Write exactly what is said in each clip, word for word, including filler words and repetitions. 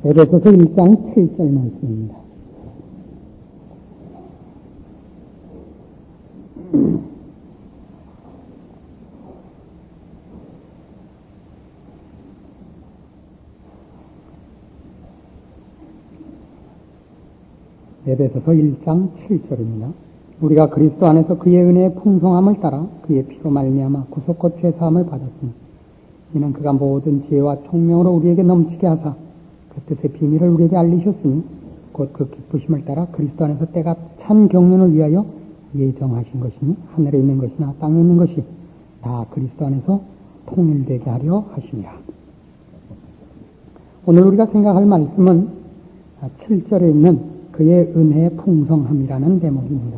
에베소서 일 장 칠 절 말씀입니다. 에베소서 일 장 칠 절입니다. 우리가 그리스도 안에서 그의 은혜의 풍성함을 따라 그의 피로 말미암아 구속 곧 죄사함을 받았으니 이는 그가 모든 지혜와 총명으로 우리에게 넘치게 하사 그 뜻의 비밀을 우리에게 알리셨으니 곧 그 기쁘심을 따라 그리스도 안에서 때가 찬 경륜을 위하여 예정하신 것이니 하늘에 있는 것이나 땅에 있는 것이 다 그리스도 안에서 통일되게 하려 하심이라. 오늘 우리가 생각할 말씀은 칠 절에 있는 그의 은혜의 풍성함이라는 대목입니다.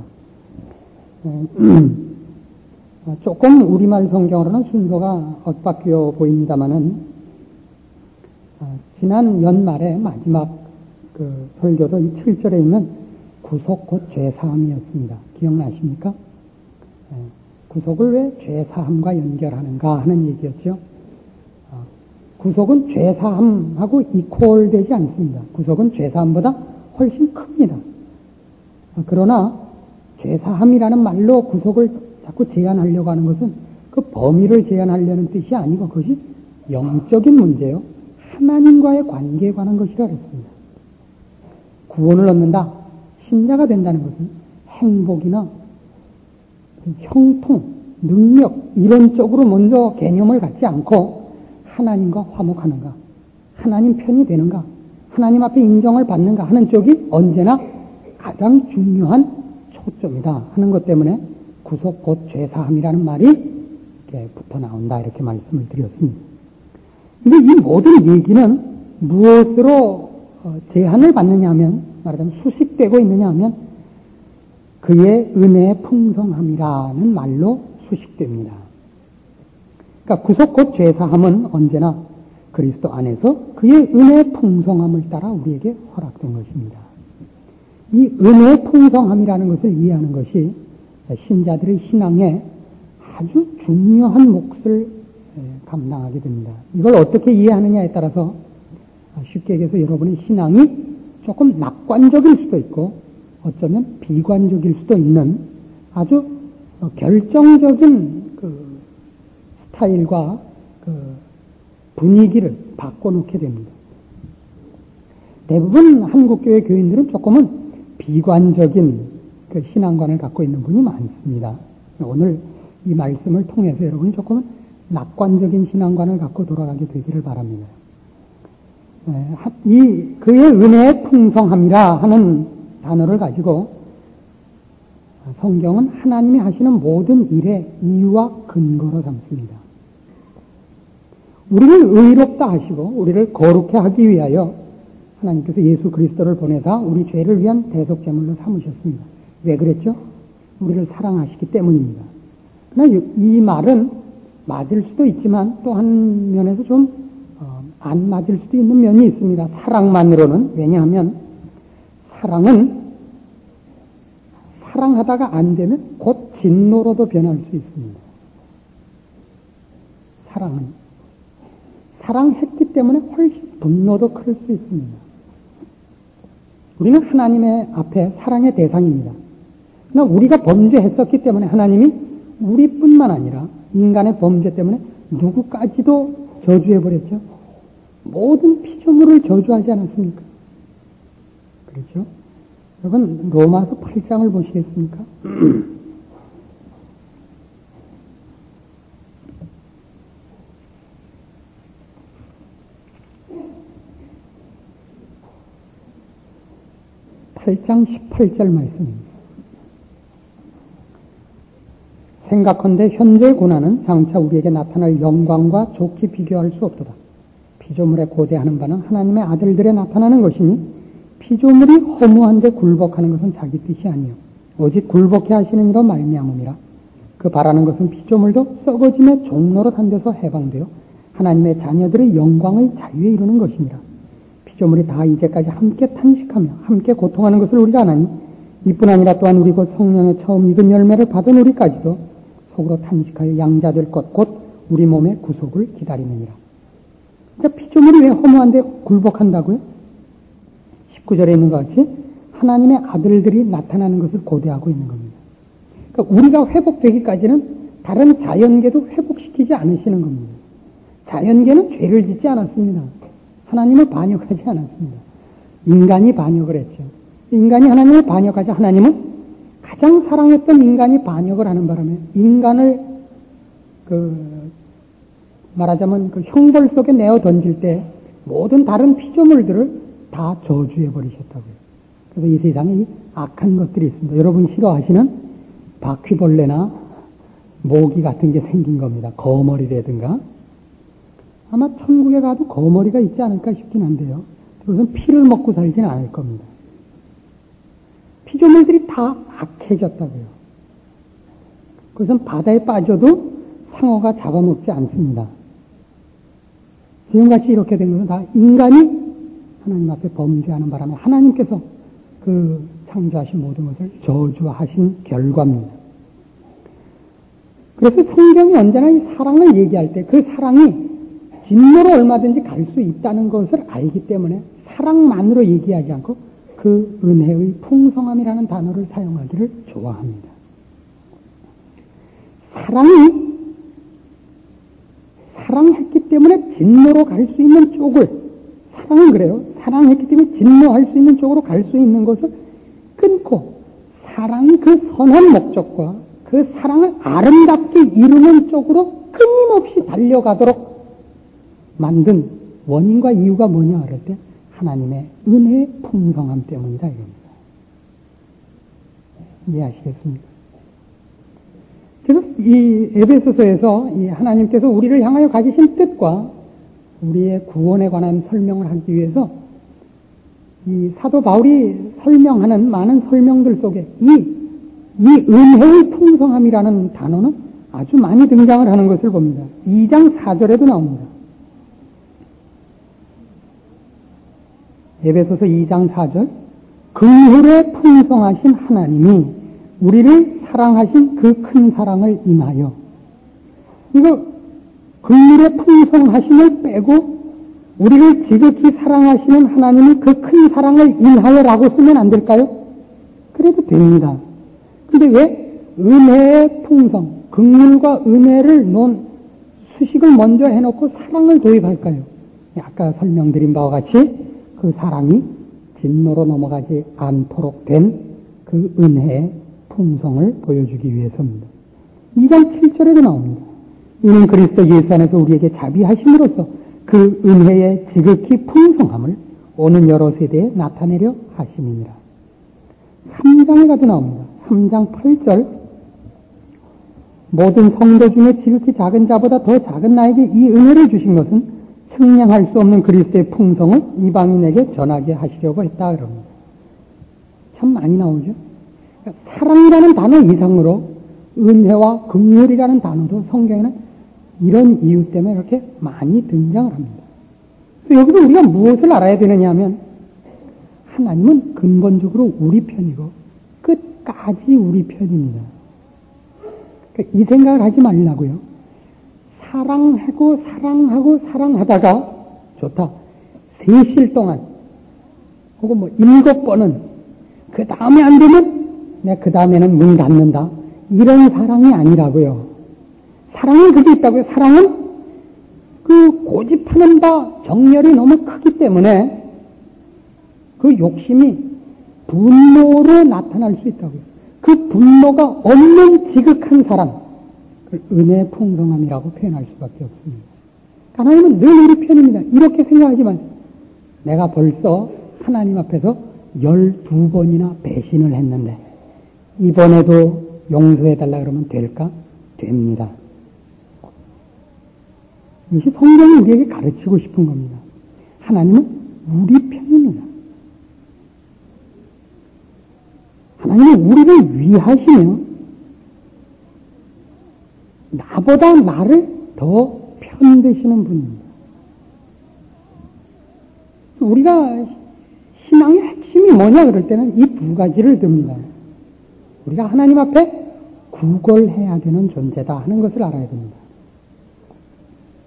조금 우리말 성경으로는 순서가 엇바뀌어 보입니다만은 지난 연말에 마지막 그 설교도 이 칠 절에 있는 구속 곧 죄사함이었습니다. 기억나십니까? 구속을 왜 죄사함과 연결하는가 하는 얘기였죠. 구속은 죄사함하고 이퀄되지 않습니다. 구속은 죄사함보다 훨씬 큽니다. 그러나 죄사함이라는 말로 구속을 자꾸 제한하려고 하는 것은 그 범위를 제한하려는 뜻이 아니고 그것이 영적인 문제요. 하나님과의 관계에 관한 것이라 그랬습니다. 구원을 얻는다, 신자가 된다는 것은 행복이나 형통, 능력 이런 쪽으로 먼저 개념을 갖지 않고 하나님과 화목하는가, 하나님 편이 되는가, 하나님 앞에 인정을 받는가 하는 쪽이 언제나 가장 중요한 초점이다 하는 것 때문에 구속 곧 죄사함이라는 말이 이렇게 붙어 나온다 이렇게 말씀을 드렸습니다. 근데 이 모든 얘기는 무엇으로 제한을 받느냐 하면, 말하자면 수식되고 있느냐 하면 그의 은혜의 풍성함이라는 말로 수식됩니다. 그러니까 구속 곧 죄사함은 언제나 그리스도 안에서 그의 은혜의 풍성함을 따라 우리에게 허락된 것입니다. 이 은혜의 풍성함이라는 것을 이해하는 것이 신자들의 신앙에 아주 중요한 몫을 감당하게 됩니다. 이걸 어떻게 이해하느냐에 따라서 쉽게 얘기해서 여러분의 신앙이 조금 낙관적일 수도 있고 어쩌면 비관적일 수도 있는 아주 결정적인 그 스타일과 그 분위기를 바꿔놓게 됩니다. 대부분 한국교회 교인들은 조금은 비관적인 그 신앙관을 갖고 있는 분이 많습니다. 오늘 이 말씀을 통해서 여러분이 조금은 낙관적인 신앙관을 갖고 돌아가게 되기를 바랍니다. 이 그의 은혜의 풍성함이라 하는 단어를 가지고 성경은 하나님이 하시는 모든 일의 이유와 근거로 삼습니다. 우리를 의롭다 하시고 우리를 거룩해 하기 위하여 하나님께서 예수 그리스도를 보내사 우리 죄를 위한 대속제물로 삼으셨습니다. 왜 그랬죠? 우리를 사랑하시기 때문입니다. 그러나 이 말은 맞을 수도 있지만 또 한 면에서 좀 안 맞을 수도 있는 면이 있습니다. 사랑만으로는. 왜냐하면 사랑은 사랑하다가 안 되면 곧 진노로도 변할 수 있습니다. 사랑은 사랑했기 때문에 훨씬 분노도 클 수 있습니다. 우리는 하나님의 앞에 사랑의 대상입니다. 그러나 우리가 범죄했었기 때문에 하나님이 우리뿐만 아니라 인간의 범죄 때문에 누구까지도 저주해버렸죠. 모든 피조물을 저주하지 않았습니까? 그렇죠? 여러분 로마서 팔 장을 보시겠습니까? 팔 장 십팔 절 말씀입니다. 생각컨대 현재 고난은 장차 우리에게 나타날 영광과 좋게 비교할 수 없도다. 피조물에 고대하는 바는 하나님의 아들들에 나타나는 것이니 피조물이 허무한데 굴복하는 것은 자기 뜻이 아니요 오직 굴복해 하시는 이로 말미암음이라. 그 바라는 것은 피조물도 썩어짐의 종로로 한 데서 해방되어 하나님의 자녀들의 영광의 자유에 이루는 것이니라. 피조물이 다 이제까지 함께 탄식하며 함께 고통하는 것을 우리가 아나니 이뿐 아니라 또한 우리 곧 성령의 처음 익은 열매를 받은 우리까지도 속으로 탄식하여 양자될 것 곧 우리 몸의 구속을 기다리느니라. 그러니까 피조물이 왜 허무한데 굴복한다고요? 십구 절에 있는 것 같이 하나님의 아들들이 나타나는 것을 고대하고 있는 겁니다. 그러니까 우리가 회복되기까지는 다른 자연계도 회복시키지 않으시는 겁니다. 자연계는 죄를 짓지 않았습니다. 하나님을 반역하지 않았습니다. 인간이 반역을 했죠. 인간이 하나님을 반역하자 하나님은 가장 사랑했던 인간이 반역을 하는 바람에 인간을 그 말하자면 그 형벌 속에 내어 던질 때 모든 다른 피조물들을 다 저주해 버리셨다고요. 그래서 이 세상에 이 악한 것들이 있습니다. 여러분 싫어하시는 바퀴벌레나 모기 같은 게 생긴 겁니다. 거머리라든가. 아마 천국에 가도 거머리가 있지 않을까 싶긴 한데요. 그것은 피를 먹고 살지는 않을 겁니다. 피조물들이 다 악해졌다고요. 그것은 바다에 빠져도 상어가 잡아먹지 않습니다. 지금같이 이렇게 된 것은 다 인간이 하나님 앞에 범죄하는 바람에 하나님께서 그 창조하신 모든 것을 저주하신 결과입니다. 그래서 성경이 언제나 이 사랑을 얘기할 때 그 사랑이 진노로 얼마든지 갈 수 있다는 것을 알기 때문에 사랑만으로 얘기하지 않고 그 은혜의 풍성함이라는 단어를 사용하기를 좋아합니다. 사랑이 사랑했기 때문에 진노로 갈 수 있는 쪽을 사랑은 그래요. 사랑했기 때문에 진노할 수 있는 쪽으로 갈 수 있는 것을 끊고 사랑이 그 선한 목적과 그 사랑을 아름답게 이루는 쪽으로 끊임없이 달려가도록 만든 원인과 이유가 뭐냐 그럴 때 하나님의 은혜의 풍성함 때문이다 이겁니다. 이해하시겠습니까? 그래서 이 에베소서에서 이 하나님께서 우리를 향하여 가지신 뜻과 우리의 구원에 관한 설명을 하기 위해서 이 사도 바울이 설명하는 많은 설명들 속에 이, 이 은혜의 풍성함이라는 단어는 아주 많이 등장을 하는 것을 봅니다. 이 장 사 절에도 나옵니다. 에베소서 이 장 사 절 긍휼에 풍성하신 하나님이 우리를 사랑하신 그 큰 사랑을 인하여 이거 긍휼에 풍성하심을 빼고 우리를 지극히 사랑하시는 하나님이 그 큰 사랑을 인하여라고 쓰면 안 될까요? 그래도 됩니다. 근데 왜 은혜의 풍성, 긍휼과 은혜를 놓은 수식을 먼저 해놓고 사랑을 도입할까요? 아까 설명드린 바와 같이 그 사랑이 진노로 넘어가지 않도록 된 그 은혜의 풍성을 보여주기 위해서입니다. 이 장 칠 절에도 나옵니다. 이는 그리스도 예수 안에서 우리에게 자비하심으로써 그 은혜의 지극히 풍성함을 오는 여러 세대에 나타내려 하심이니라. 삼 장에 가도 나옵니다. 삼 장 팔 절 모든 성도 중에 지극히 작은 자보다 더 작은 나에게 이 은혜를 주신 것은 측량할 수 없는 그리스도의 풍성을 이방인에게 전하게 하시려고 했다 그럽니다. 참 많이 나오죠. 그러니까 사랑이라는 단어 이상으로 은혜와 긍휼이라는 단어도 성경에는 이런 이유 때문에 이렇게 많이 등장을 합니다. 그래서 여기서 우리가 무엇을 알아야 되느냐 하면 하나님은 근본적으로 우리 편이고 끝까지 우리 편입니다. 그러니까 이 생각을 하지 말라고요. 사랑하고 사랑하고 사랑하다가 좋다. 세실 동안 혹은 뭐 일곱 번은 그 다음에 안 되면 내가 그 다음에는 문 닫는다. 이런 사랑이 아니라고요. 사랑은 그게 있다고요. 사랑은 그 고집하는 바 정열이 너무 크기 때문에 그 욕심이 분노로 나타날 수 있다고요. 그 분노가 없는 지극한 사랑, 그 은혜의 풍성함이라고 표현할 수밖에 없습니다. 하나님은 늘 우리 편입니다. 이렇게 생각하지 마세요. 내가 벌써 하나님 앞에서 열두 번이나 배신을 했는데 이번에도 용서해달라 그러면 될까? 됩니다. 이것이 성경이 우리에게 가르치고 싶은 겁니다. 하나님은 우리 편입니다. 하나님은 우리를 위하시며 나보다 나를 더 편드시는 분입니다. 우리가 신앙의 핵심이 뭐냐 그럴 때는 이 두 가지를 듭니다. 우리가 하나님 앞에 구걸해야 되는 존재다 하는 것을 알아야 됩니다.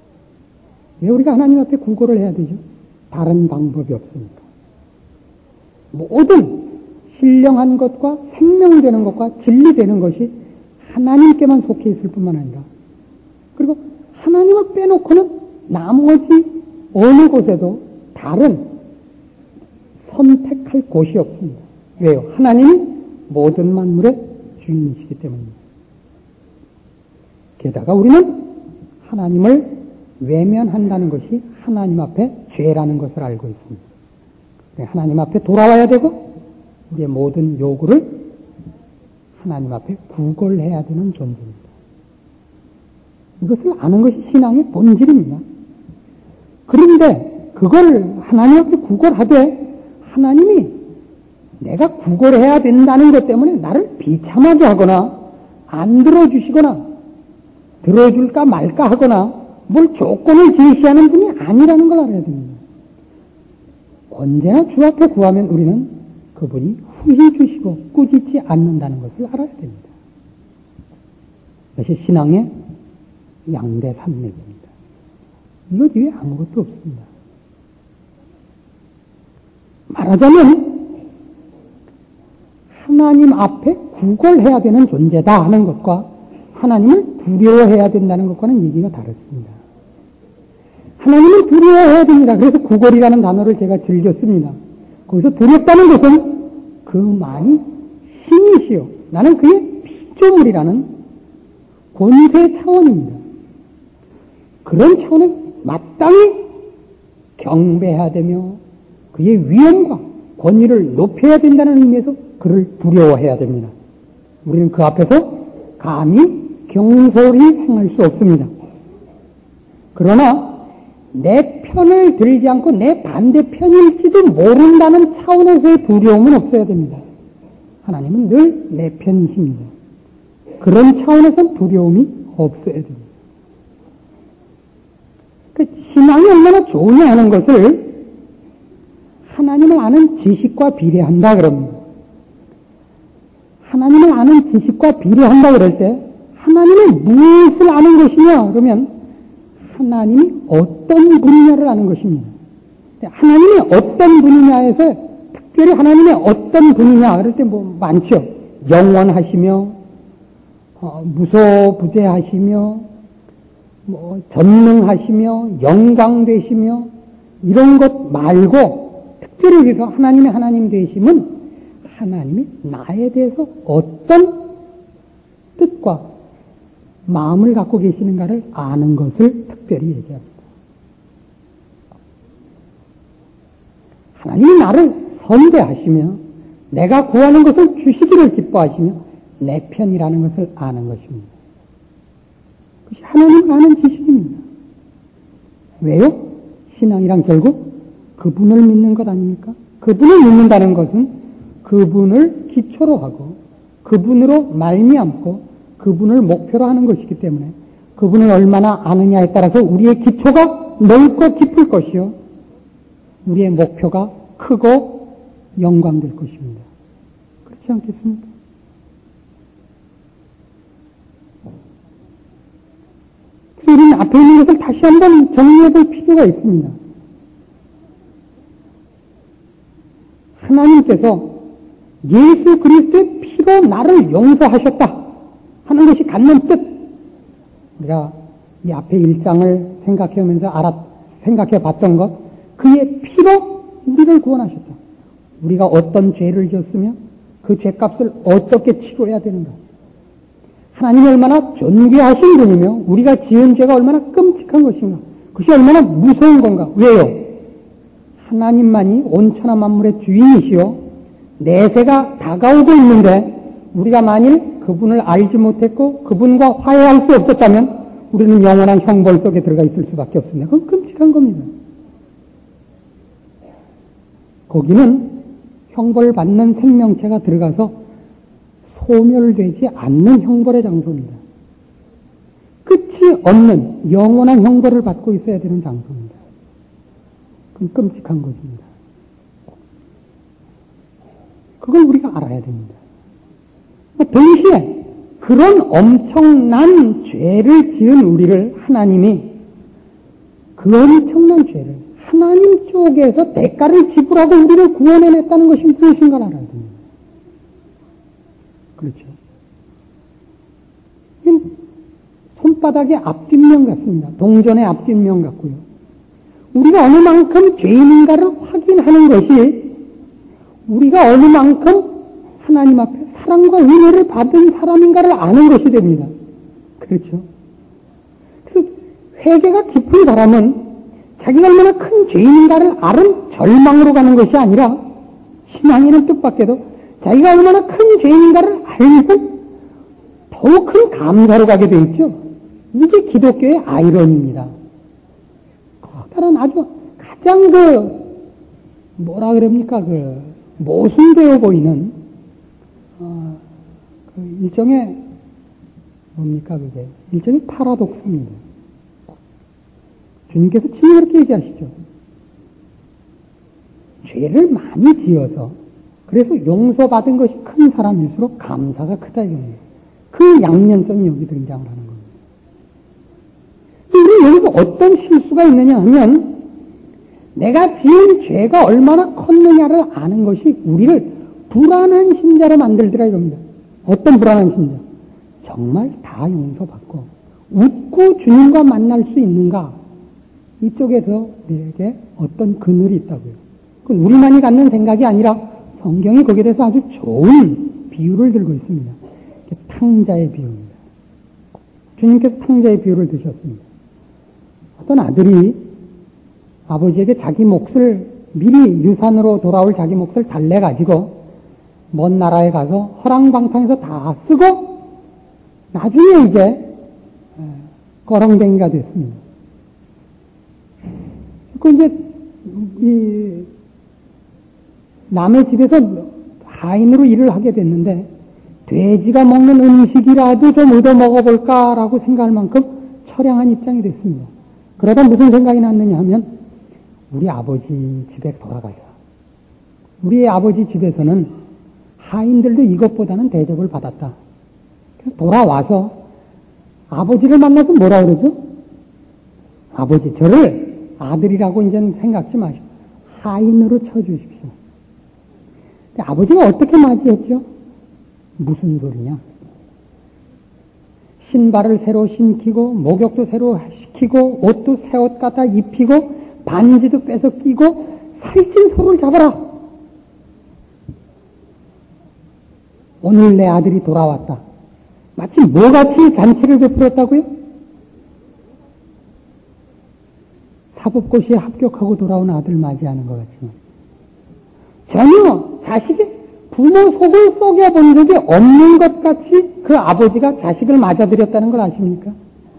왜 우리가 하나님 앞에 구걸을 해야 되죠? 다른 방법이 없으니까. 모든 신령한 것과 생명되는 것과 진리되는 것이 하나님께만 속해 있을 뿐만 아니라, 그리고 하나님을 빼놓고는 나머지 어느 곳에도 다른 선택할 곳이 없습니다. 왜요? 하나님이 모든 만물의 주인이시기 때문입니다. 게다가 우리는 하나님을 외면한다는 것이 하나님 앞에 죄라는 것을 알고 있습니다. 하나님 앞에 돌아와야 되고 우리의 모든 요구를 하나님 앞에 구걸해야 되는 존재입니다. 이것을 아는 것이 신앙의 본질입니다. 그런데 그걸 하나님 앞에 구걸하되 하나님이 내가 구걸해야 된다는 것 때문에 나를 비참하게 하거나 안 들어주시거나 들어줄까 말까 하거나 뭘 조건을 제시하는 분이 아니라는 걸 알아야 됩니다. 언제나 주 앞에 구하면 우리는 그분이 후히 주시고 꾸짖지 않는다는 것을 알아야 됩니다. 이것이 신앙의 양대 산맥입니다. 이것 외에 아무것도 없습니다. 말하자면 하나님 앞에 구걸해야 되는 존재다 하는 것과 하나님을 두려워해야 된다는 것과는 얘기가 다릅니다. 하나님을 두려워해야 됩니다. 그래서 구걸이라는 단어를 제가 즐겼습니다. 거기서 두렵다는 것은 그만이 신이시요 나는 그의 피조물이라는 권세 차원입니다. 그런 차원에 마땅히 경배해야 되며 그의 위엄과 권위를 높여야 된다는 의미에서 그를 두려워해야 됩니다. 우리는 그 앞에서 감히 경솔히 행할 수 없습니다. 그러나 내 편을 들지 않고 내 반대편일지도 모른다는 차원에서의 두려움은 없어야 됩니다. 하나님은 늘 내 편이십니다. 그런 차원에서는 두려움이 없어야 됩니다. 그 신앙이 얼마나 좋으냐 하는 것을 하나님을 아는 지식과 비례한다 그럽니다. 하나님을 아는 지식과 비례한다 그럴 때 하나님이 무엇을 아는 것이냐 그러면 하나님이 어떤 분이냐를 아는 것입니다. 하나님이 어떤 분이냐에서 특별히 하나님의 어떤 분이냐 그럴 때 뭐 많죠. 영원하시며 어, 무소부재하시며 뭐 전능하시며 영광되시며 이런 것 말고 특별히 여기서 하나님의 하나님 되심은 하나님이 나에 대해서 어떤 뜻과 마음을 갖고 계시는가를 아는 것을 특별히 얘기합니다. 하나님이 나를 선대하시며 내가 구하는 것을 주시기를 기뻐하시며 내 편이라는 것을 아는 것입니다. 그것이 하나님을 아는 지식입니다. 왜요? 신앙이란 결국 그분을 믿는 것 아닙니까? 그분을 믿는다는 것은 그분을 기초로 하고 그분으로 말미암고 그분을 목표로 하는 것이기 때문에 그분을 얼마나 아느냐에 따라서 우리의 기초가 넓고 깊을 것이요 우리의 목표가 크고 영광될 것입니다. 그렇지 않겠습니까? 그래서 우리는 앞에 있는 것을 다시 한번 정리해 볼 필요가 있습니다. 하나님께서 예수 그리스도의 피로 나를 용서하셨다 하는 것이 갖는 뜻. 우리가 이 앞에 일장을 생각해오면서 알아, 생각해 봤던 것, 그의 피로 우리를 구원하셨다. 우리가 어떤 죄를 지었으며 그 죄값을 어떻게 치료해야 되는가. 하나님이 얼마나 존귀하신 분이며 우리가 지은 죄가 얼마나 끔찍한 것인가. 그것이 얼마나 무서운 건가. 왜요? 하나님만이 온천하 만물의 주인이시요 내세가 다가오고 있는데 우리가 만일 그분을 알지 못했고 그분과 화해할 수 없었다면 우리는 영원한 형벌 속에 들어가 있을 수밖에 없습니다. 그건 끔찍한 겁니다. 거기는 형벌 받는 생명체가 들어가서 소멸되지 않는 형벌의 장소입니다. 끝이 없는 영원한 형벌을 받고 있어야 되는 장소입니다. 그건 끔찍한 것입니다. 그걸 우리가 알아야 됩니다. 동시에 그런 엄청난 죄를 지은 우리를 하나님이 그 엄청난 죄를 하나님 쪽에서 대가를 지불하고 우리를 구원해냈다는 것이 무엇인가를 알아야 됩니다. 그렇죠. 손바닥의 앞뒷면 같습니다. 동전의 앞뒷면 같고요. 우리가 어느 만큼 죄인인가를 확인하는 것이 우리가 어느 만큼 하나님 앞에 사랑과 은혜를 받은 사람인가를 아는 것이 됩니다. 그렇죠. 그래서 회개가 깊은 사람은 자기가 얼마나 큰 죄인인가를 아는 절망으로 가는 것이 아니라 신앙이라는 뜻밖에도 자기가 얼마나 큰 죄인인가를 알면 더욱 큰 감사로 가게 되어 있죠. 이게 기독교의 아이러니입니다. 커다란 아주 가장 그 뭐라 그럽니까 그 모순되어 보이는 어, 그 일종의 뭡니까 그게 일종의 파라독스입니다. 주님께서 친히 그렇게 얘기하시죠. 죄를 많이 지어서 그래서 용서받은 것이 큰 사람일수록 감사가 크다 이겁니다. 그 양면성이 여기 등장을 하는 겁니다. 우리 여기서 어떤 실수가 있느냐 하면 내가 지은 죄가 얼마나 컸느냐를 아는 것이 우리를 불안한 신자로 만들더라 이겁니다. 어떤 불안한 신자? 정말 다 용서받고 웃고 주님과 만날 수 있는가? 이쪽에서 우리에게 어떤 그늘이 있다고요. 그건 우리만이 갖는 생각이 아니라 성경이 거기에 대해서 아주 좋은 비유를 들고 있습니다. 탕자의 비유입니다. 주님께서 탕자의 비유를 드셨습니다. 어떤 아들이 아버지에게 자기 몫을 미리 유산으로 돌아올 자기 몫을 달래가지고 먼 나라에 가서 허랑방탕해서 다 쓰고 나중에 이제 거렁뱅이가 됐습니다. 그 이제 이 남의 집에서 하인으로 일을 하게 됐는데 돼지가 먹는 음식이라도 좀 얻어 먹어볼까라고 생각할 만큼 처량한 입장이 됐습니다. 그러다 무슨 생각이 났느냐 하면 우리 아버지 집에 돌아가야. 우리 아버지 집에서는 하인들도 이것보다는 대접을 받았다. 그래서 돌아와서 아버지를 만나서 뭐라 그러죠? 아버지 저를 아들이라고 이제는 생각지 마시고 하인으로 쳐주십시오. 아버지가 어떻게 맞이했죠? 무슨 소리냐? 신발을 새로 신기고 목욕도 새로 시키고 옷도 새 옷 갖다 입히고 반지도 빼서 끼고 살찐 소를 잡아라. 오늘 내 아들이 돌아왔다. 마치 뭐같이 잔치를 베풀었다고요? 사법고시에 합격하고 돌아온 아들 맞이하는 것 같지만 전혀 자식이 부모 속을 썩여본 적이 없는 것 같이 그 아버지가 자식을 맞아들였다는 걸 아십니까?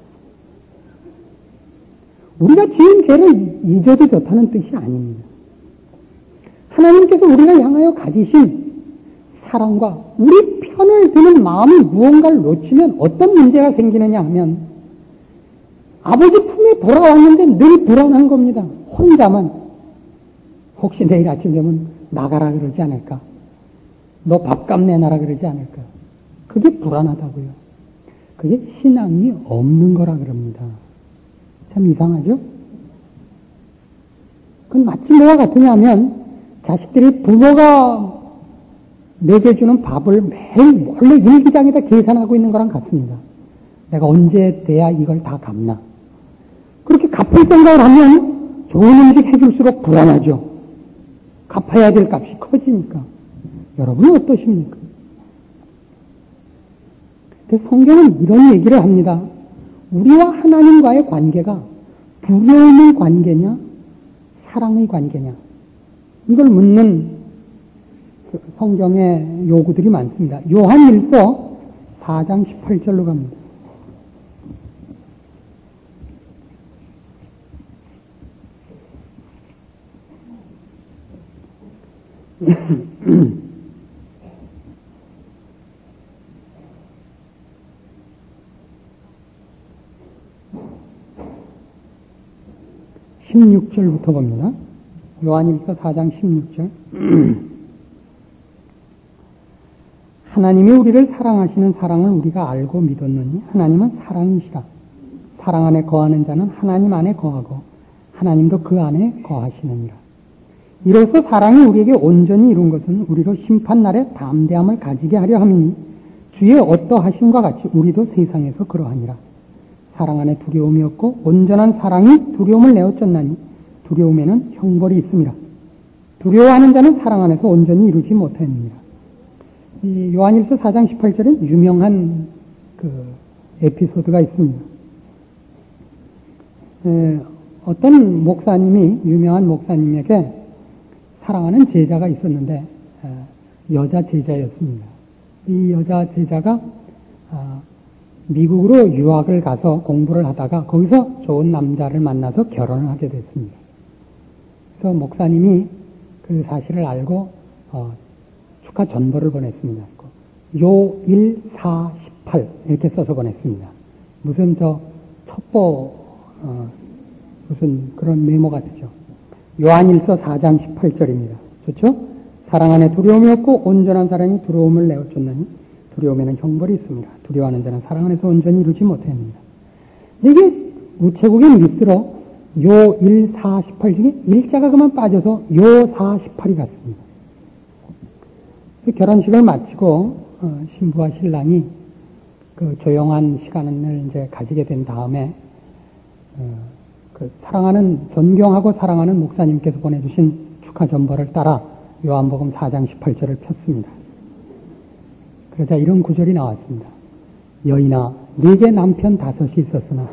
우리가 지은 죄를 잊어도 좋다는 뜻이 아닙니다. 하나님께서 우리를 향하여 가지신 사랑과 우리 편을 드는 마음이 무언가를 놓치면 어떤 문제가 생기느냐 하면 아버지 품에 돌아왔는데 늘 불안한 겁니다. 혼자만. 혹시 내일 아침 되면 나가라 그러지 않을까? 너 밥값 내놔라 그러지 않을까? 그게 불안하다고요. 그게 신앙이 없는 거라 그럽니다. 참 이상하죠? 그건 마치 뭐와 같으냐면 자식들이 부모가 먹여주는 밥을 매일 몰래 일기장에다 계산하고 있는 거랑 같습니다. 내가 언제 돼야 이걸 다 갚나? 그렇게 갚을 생각을 하면 좋은 음식 해줄수록 불안하죠. 갚아야 될 값이 커지니까. 여러분은 어떠십니까? 성경은 이런 얘기를 합니다. 우리와 하나님과의 관계가 두려움의 관계냐, 사랑의 관계냐. 이걸 묻는 성경의 요구들이 많습니다. 요한일서 사 장 십팔 절로 갑니다. 십육 절부터 봅니다. 요한일서 사 장 십육 절. 하나님이 우리를 사랑하시는 사랑을 우리가 알고 믿었느니 하나님은 사랑이시라. 사랑 안에 거하는 자는 하나님 안에 거하고 하나님도 그 안에 거하시느니라. 이로써 사랑이 우리에게 온전히 이룬 것은 우리로 심판날에 담대함을 가지게 하려 함이니 주의 어떠하심과 같이 우리도 세상에서 그러하니라. 사랑 안에 두려움이 없고 온전한 사랑이 두려움을 내어쫓나니 두려움에는 형벌이 있습니다. 두려워하는 자는 사랑 안에서 온전히 이루지 못하느니라. 이 요한일서 사 장 십팔 절에 유명한 그 에피소드가 있습니다. 에, 어떤 목사님이 유명한 목사님에게 사랑하는 제자가 있었는데 에, 여자 제자였습니다. 이 여자 제자가 아, 미국으로 유학을 가서 공부를 하다가 거기서 좋은 남자를 만나서 결혼을 하게 됐습니다. 그래서 목사님이 그 사실을 알고 어, 축하 전보를 보냈습니다. 요 일 사 십팔 이렇게 써서 보냈습니다. 무슨 저 첩보 어, 무슨 그런 메모 같죠. 요한일서 사 장 십팔 절입니다. 좋죠? 사랑 안에 두려움이 없고 온전한 사랑이 두려움을 내어쫓나니 두려움에는 형벌이 있습니다. 두려워하는 자는 사랑 안에서 온전히 이루지 못합니다. 이게 우체국의 밑으로 요 일 사 십팔 중에 일자가 그만 빠져서 요 사 십팔이 갔습니다. 결혼식을 마치고 어, 신부와 신랑이 그 조용한 시간을 이제 가지게 된 다음에 어, 그 사랑하는 존경하고 사랑하는 목사님께서 보내주신 축하 전보를 따라 요한복음 사 장 십팔 절을 폈습니다. 그러자 이런 구절이 나왔습니다. 여인아, 네게 남편 다섯이 있었으나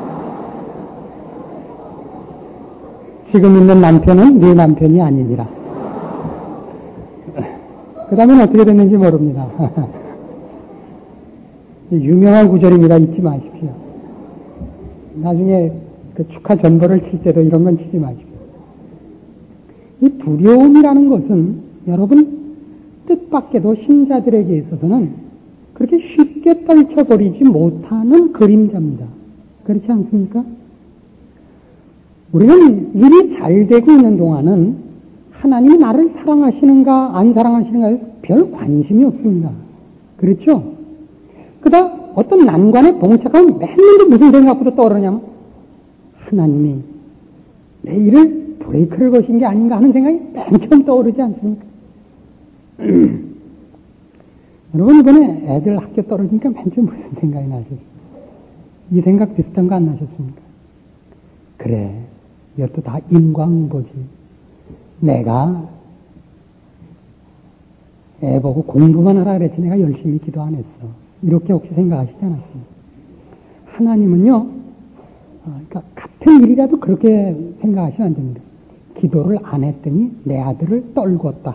지금 있는 남편은 네 남편이 아니니라. 그 다음엔 어떻게 됐는지 모릅니다. 유명한 구절입니다. 잊지 마십시오. 나중에 그 축하 전보를 칠 때도 이런 건 치지 마십시오. 이 두려움이라는 것은 여러분 뜻밖에도 신자들에게 있어서는 그렇게 쉽게 떨쳐버리지 못하는 그림자입니다. 그렇지 않습니까? 우리는 일이 잘 되고 있는 동안은 하나님이 나를 사랑하시는가 안 사랑하시는가에 별 관심이 없습니다. 그렇죠? 그다 어떤 난관에 봉착하면 맨날 무슨 생각부터 떠오르냐면 하나님이 내 일을 브레이크를 거신 게 아닌가 하는 생각이 맨 처음 떠오르지 않습니까? 여러분 이번에 애들 학교 떨어지니까 맨 처음 무슨 생각이 나셨어요? 이 생각 비슷한 거 안 나셨습니까? 그래, 이것도 다 인과응보지. 내가 애 보고 공부만 하라 그랬지 내가 열심히 기도 안 했어. 이렇게 혹시 생각하시지 않았습니까? 하나님은요, 그러니까 같은 일이라도 그렇게 생각하시면 안 됩니다. 기도를 안 했더니 내 아들을 떨궜다.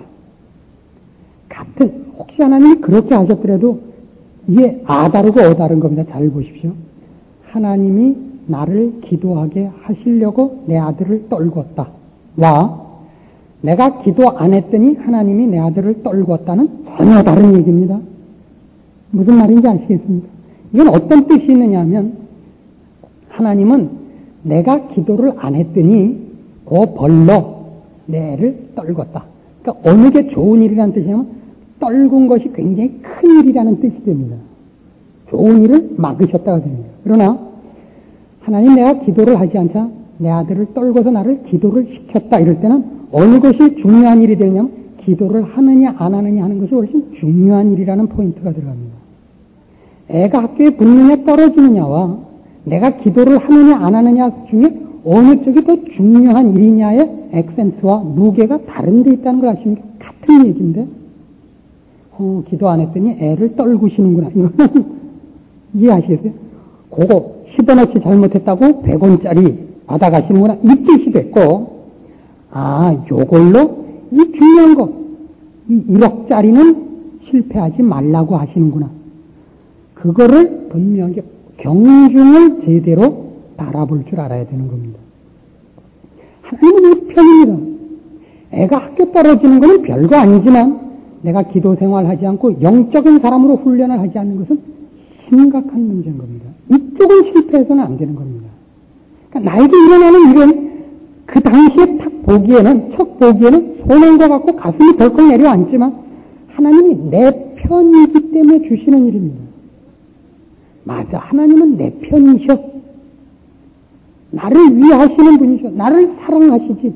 같은, 혹시 하나님이 그렇게 하셨더라도 이게 아 다르고 어 다른 겁니다. 잘 보십시오. 하나님이 나를 기도하게 하시려고 내 아들을 떨궜다. 와, 내가 기도 안 했더니 하나님이 내 아들을 떨궜다는 전혀 다른 얘기입니다. 무슨 말인지 아시겠습니까? 이건 어떤 뜻이 있느냐 하면 하나님은 내가 기도를 안 했더니 그 벌로 내 애를 떨궜다. 그러니까 어느 게 좋은 일이라는 뜻이냐면 떨군 것이 굉장히 큰 일이라는 뜻이 됩니다. 좋은 일을 막으셨다가 됩니다. 그러나 하나님 내가 기도를 하지 않자 내 아들을 떨궈서 나를 기도를 시켰다 이럴 때는 어느 것이 중요한 일이 되냐면 기도를 하느냐 안 하느냐 하는 것이 훨씬 중요한 일이라는 포인트가 들어갑니다. 애가 학교에 붙느냐 떨어지느냐와 내가 기도를 하느냐 안 하느냐 중에 어느 쪽이 더 중요한 일이냐의 액센트와 무게가 다른 데 있다는 걸 아십니까? 같은 얘기인데 어, 기도 안 했더니 애를 떨구시는구나. 이거는 이해하시겠어요? 그거 십 원어치 잘못했다고 백 원짜리 받아가시는구나. 이 뜻이 됐고 아, 요걸로 이 중요한 거, 이 일억짜리는 실패하지 말라고 하시는구나. 그거를 분명히 경중을 제대로 바라볼 줄 알아야 되는 겁니다. 하나님은 우리 편입니다. 애가 학교 떨어지는 거는 별거 아니지만 내가 기도 생활하지 않고 영적인 사람으로 훈련을 하지 않는 것은 심각한 문제인 겁니다. 이쪽은 실패해서는 안 되는 겁니다. 그러니까 나에게 일어나는 일은 그 당시에 딱 보기에는, 첫 보기에는 손한 것 같고 가슴이 덜컥 내려앉지만 하나님이 내 편이기 때문에 주시는 일입니다. 맞아, 하나님은 내 편이셔. 나를 위하시는 분이죠. 나를 사랑하시지.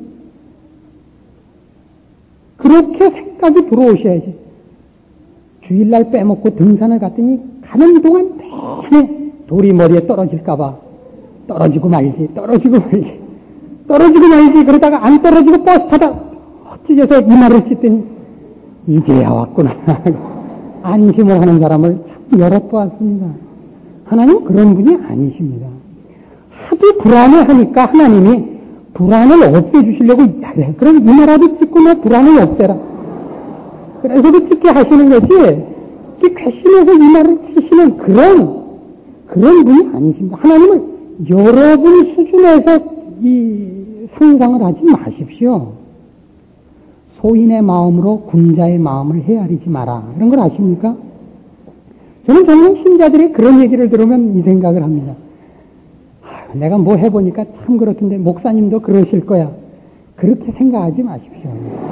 그렇게 생각이 들어오셔야지. 주일날 빼먹고 등산을 갔더니 가는 동안 내내 돌이 머리에 떨어질까봐 떨어지고 말지, 떨어지고 말지, 떨어지고 말지, 그러다가 안 떨어지고 버스 타다 찢어서 이마를 찢더니 이제야 왔구나. 안심을 하는 사람을 참 여러 보았습니다. 하나님은 그런 분이 아니십니다. 하도 불안해하니까 하나님이 불안을 없애주시려고, 야, 그럼 이마라도 찢고 내 불안을 없애라. 그래서 그 찢게 하시는 거지, 그 괘씸해서 이마를 치시는 그런, 그런 분이 아니십니다. 하나님은 여러분 수준에서 이 상상을 하지 마십시오. 소인의 마음으로 군자의 마음을 헤아리지 마라. 이런 걸 아십니까? 저는 정말 신자들의 그런 얘기를 들으면 이 생각을 합니다. 아, 내가 뭐 해보니까 참 그렇던데 목사님도 그러실 거야. 그렇게 생각하지 마십시오.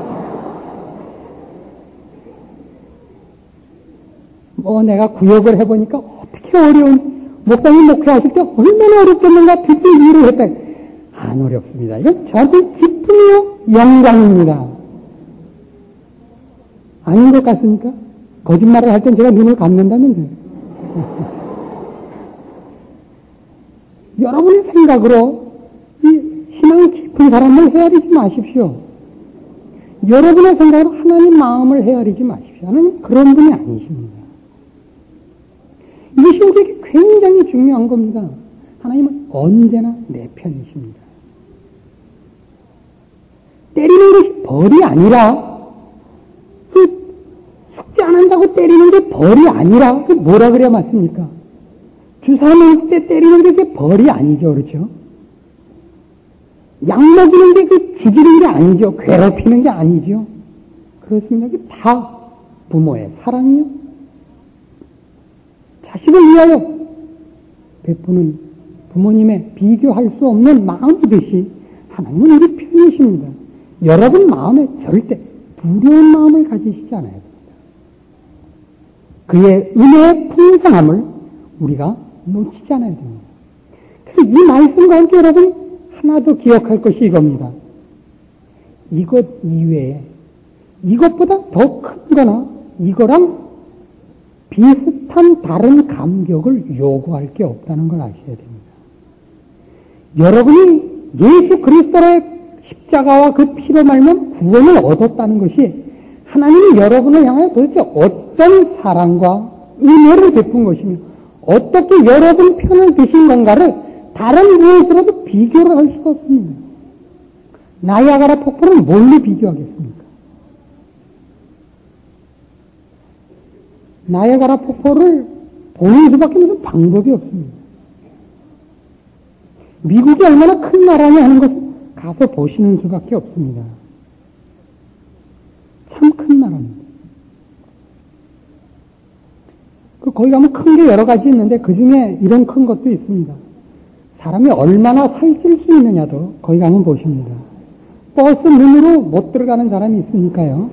뭐 내가 구역을 해보니까 어떻게 어려운, 목사님 목회하실 때 얼마나 어렵겠는가 듣기 이해를 했다. 안 어렵습니다. 이건 저한테 기쁨이요, 영광입니다. 아닌 것 같습니까? 거짓말을 할 땐 제가 눈을 감는다면서요. 여러분의 생각으로 이 신앙이 깊은 사람을 헤아리지 마십시오. 여러분의 생각으로 하나님 마음을 헤아리지 마십시오. 하나님 그런 분이 아니십니다. 이것이 우리에게 굉장히 중요한 겁니다. 하나님은 언제나 내 편이십니다. 때리는 것이 벌이 아니라, 그 숙제 안 한다고 때리는 게 벌이 아니라, 그 뭐라 그래야 맞습니까? 주사 먹을 때 때리는 게 그게 벌이 아니죠, 그렇죠? 약 먹이는 게 그 죽이는 게 아니죠, 괴롭히는 게 아니죠. 그렇습니다. 그게 다 부모의 사랑이요. 자식을 위하여 베푸는 부모님의 비교할 수 없는 마음이듯이 하나님은 우리 편이십니다. 여러분 마음에 절대 두려운 마음을 가지시지 않아야 됩니다. 그의 은혜의 풍성함을 우리가 놓치지 않아야 됩니다. 그래서 이 말씀과 함께 여러분 하나 더 기억할 것이 이겁니다. 이것 이외에 이것보다 더 큰 거나 이거랑 비슷한 다른 감격을 요구할 게 없다는 걸 아셔야 됩니다. 여러분이 예수 그리스도의 십자가와 그 피로 말면 구원을 얻었다는 것이 하나님이 여러분을 향하여 도대체 어떤 사랑과 은혜를 베푼 것이며 어떻게 여러분 편을 드신 건가를 다른 무엇으로도 비교를 할 수가 없습니다. 나이아가라 폭포를 뭘로 비교하겠습니까? 나이아가라 폭포를 보는 수밖에 무슨 방법이 없습니다. 미국이 얼마나 큰 나라냐 하는 것을 가서 보시는 수밖에 없습니다. 참 큰 나라입니다. 그 거기 가면 큰 게 여러 가지 있는데 그 중에 이런 큰 것도 있습니다. 사람이 얼마나 살찔 수 있느냐도 거기 가면 보십니다. 버스 눈으로 못 들어가는 사람이 있으니까요.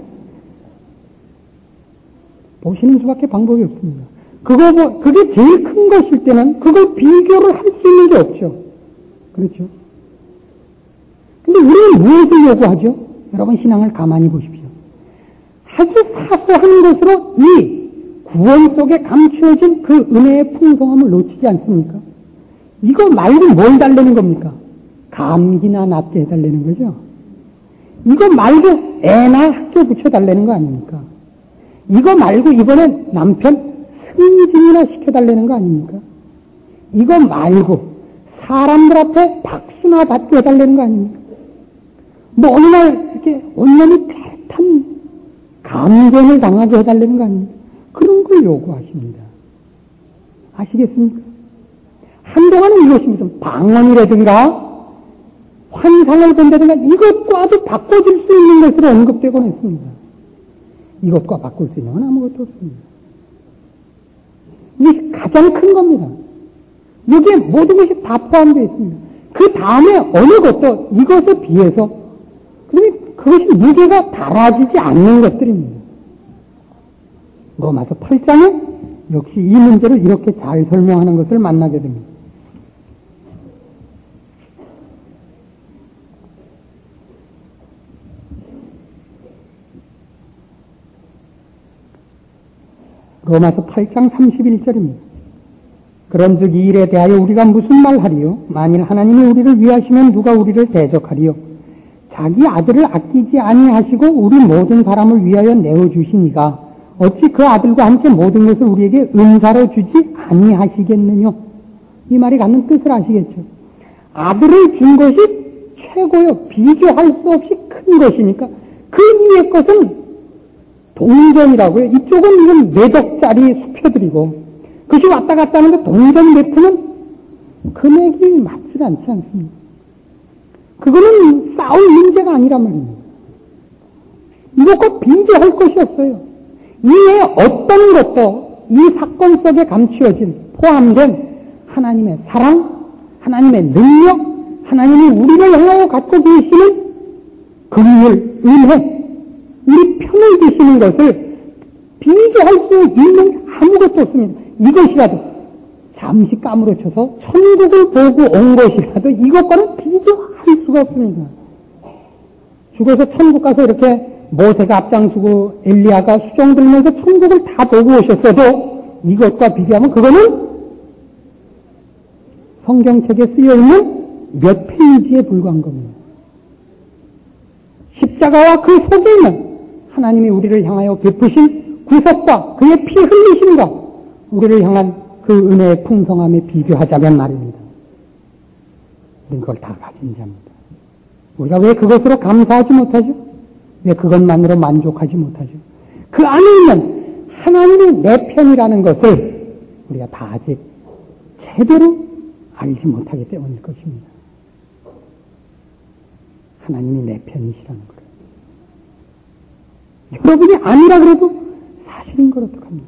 보시는 수밖에 방법이 없습니다. 그거, 그게 제일 큰 것일 때는 그걸 비교를 할 수 있는 게 없죠. 그렇죠? 근데 우리는 무엇을 요구하죠? 여러분 신앙을 가만히 보십시오. 아주 사소한 것으로 이 구원 속에 감추어진 그 은혜의 풍성함을 놓치지 않습니까? 이거 말고 뭘 달래는 겁니까? 감기나 낫게 해달라는 거죠? 이거 말고 애나 학교 붙여달라는 거 아닙니까? 이거 말고 이번엔 남편 승진이나 시켜달라는 거 아닙니까? 이거 말고 사람들 앞에 박수나 받게 해달라는 거 아닙니까? 뭐 어느 날 이렇게 온몸이 따뜻한 감정을 당하게 해달라는 거 아닙니까? 그런 걸 요구하십니다. 아시겠습니까? 한동안은 이것이 무슨 방언이라든가 환상을 본다든가 이것과도 바꿔줄 수 있는 것으로 언급되곤 했습니다. 이것과 바꿀 수 있는 건 아무것도 없습니다. 이게 가장 큰 겁니다. 여기에 모든 것이 다 포함되어 있습니다. 그 다음에 어느 것도 이것에 비해서 그것이 무게가 달아지지 않는 것들입니다. 로마서 팔 장에 역시 이 문제를 이렇게 잘 설명하는 것을 만나게 됩니다. 로마서 팔 장 삼십일 절입니다. 그런즉 이 일에 대하여 우리가 무슨 말하리요? 만일 하나님이 우리를 위하시면 누가 우리를 대적하리요? 자기 아들을 아끼지 아니하시고 우리 모든 사람을 위하여 내어주시니가 어찌 그 아들과 함께 모든 것을 우리에게 은사로 주지 아니하시겠느냐? 이 말이 갖는 뜻을 아시겠죠? 아들을 준 것이 최고요. 비교할 수 없이 큰 것이니까 그 위의 것은 동전이라고요. 이쪽은 이건 몇억 짜리 수표들이고 그것이 왔다 갔다 하는데 동전 매트는 금액이 맞지 않지 않습니까? 그거는 싸울 문제가 아니란 말입니다. 이것과 비교할 것이 없어요. 이외에 어떤 것도 이 사건 속에 감추어진 포함된 하나님의 사랑, 하나님의 능력, 하나님이 우리를 향하여 갖고 계시는 긍휼, 은혜, 우리 편을 드시는 것을 비교할 수 있는 아무것도 없습니다. 이것이라도 잠시 까무러쳐서 천국을 보고 온 것이라도 이것과는 비교할 수가 없습니다. 죽어서 천국 가서 이렇게 모세가 앞장서고 엘리야가 수종 들면서 천국을 다 보고 오셨어도 이것과 비교하면 그거는 성경책에 쓰여있는 몇 페이지에 불과한 겁니다. 십자가와 그 속에 있는 하나님이 우리를 향하여 베푸신 구속과 그의 피 흘리심과 우리를 향한 그 은혜의 풍성함에 비교하자면 말입니다. 우리는 그걸 다 가진 자입니다. 우리가 왜 그것으로 감사하지 못하죠? 왜 그것만으로 만족하지 못하죠? 그 안에 있는 하나님이 내 편이라는 것을 우리가 다 아직 제대로 알지 못하기 때문일 것입니다. 하나님이 내 편이시라는 거예요. 여러분이 아니라 그래도 사실인 걸 어떡합니까?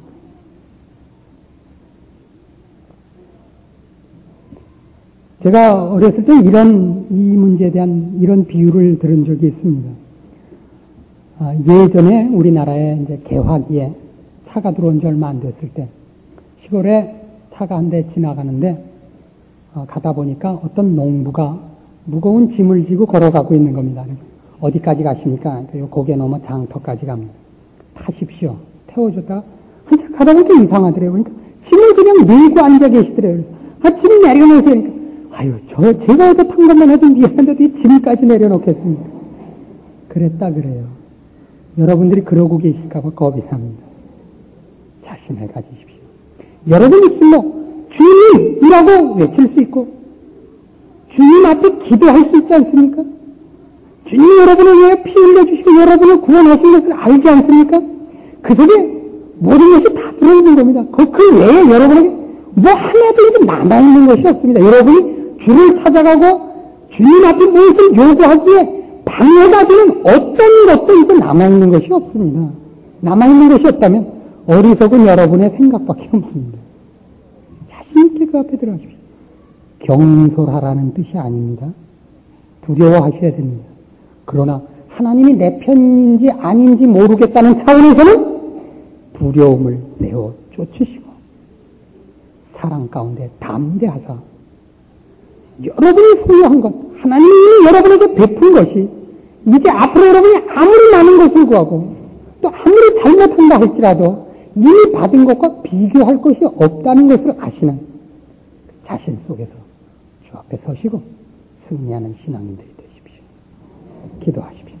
제가 어렸을 때 이런, 이 문제에 대한 이런 비유를 들은 적이 있습니다. 아, 예전에 우리나라에 이제 개화기에 차가 들어온 지 얼마 안 됐을 때, 시골에 차가 한 대 지나가는데, 어, 가다 보니까 어떤 농부가 무거운 짐을 지고 걸어가고 있는 겁니다. 어디까지 가십니까? 요 고개 넘어 장터까지 갑니다. 타십시오. 태워줬다가, 가다 보니까 이상하더래요. 그러니까 짐을 그냥 밀고 앉아 계시더래요. 아, 짐 내려놓으세요. 아유, 저, 제가 어제 탄 것만 해도 미안한데도 이 짐까지 내려놓겠습니다. 그랬다 그래요. 여러분들이 그러고 계실까봐 겁이 납니다. 자신을 가지십시오. 여러분 있으면 주님이라고 외칠 수 있고, 주님 앞에 기도할 수 있지 않습니까? 주님 여러분을 위해 피 흘려주시고 여러분을 구원하신 것을 알지 않습니까? 그 속에 모든 것이 다 들어있는 겁니다. 그, 그 외에 여러분에게 뭐 하나도 이제 남아있는 것이 없습니다. 여러분이 주를 찾아가고 주님 앞에 무엇을 요구하기에 방해가 되는 어떤 것도 이제 남아있는 것이 없습니다. 남아있는 것이 없다면 어리석은 여러분의 생각밖에 없습니다. 자신있게 그 앞에 들어가십시오. 경솔하라는 뜻이 아닙니다. 두려워하셔야 됩니다. 그러나 하나님이 내 편인지 아닌지 모르겠다는 차원에서는 두려움을 내어 쫓으시고 사랑 가운데 담대하사 여러분이 소유한 것, 하나님이 여러분에게 베푼 것이 이제 앞으로 여러분이 아무리 많은 것을 구하고 또 아무리 잘못한다 할지라도 이미 받은 것과 비교할 것이 없다는 것을 아시는 자신 속에서 주 앞에 서시고 승리하는 신앙인들이 되십시오. 기도하십시다.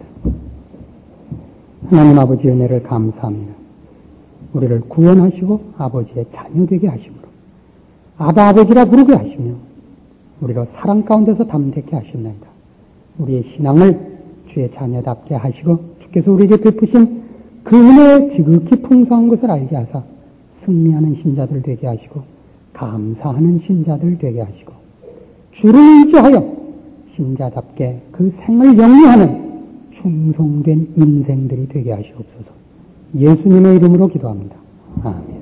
하나님 아버지 은혜를 감사합니다. 우리를 구원하시고 아버지의 자녀되게 하심으로 아바 아버지라 부르게 하시며 우리로 사랑 가운데서 담대케 하셨나이다. 우리의 신앙을 주의 자녀답게 하시고 주께서 우리에게 베푸신 그 은혜의 지극히 풍성한 것을 알게 하사 승리하는 신자들 되게 하시고 감사하는 신자들 되게 하시고 주를 의지하여 신자답게 그 생을 영위하는 충성된 인생들이 되게 하시옵소서. 예수님의 이름으로 기도합니다. 아멘.